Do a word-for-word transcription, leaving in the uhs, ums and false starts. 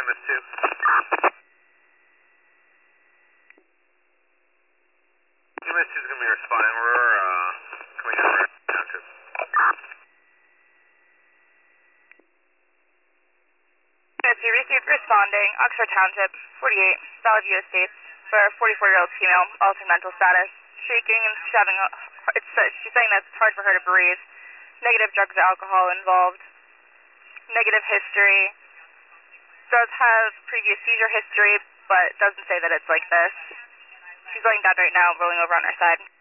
Miss two. You Miss two's going to be responding. We're uh, coming down Red Township. Miss two received responding, Oxford Township, forty-eight, Valley View Estates, for a forty-four-year-old female, altered mental status, shrieking and shoving. It's, uh, she's saying that it's hard for her to breathe. Negative drugs or alcohol involved. Negative history. Does have previous seizure history, but doesn't say that it's like this. She's laying down right now, rolling over on her side.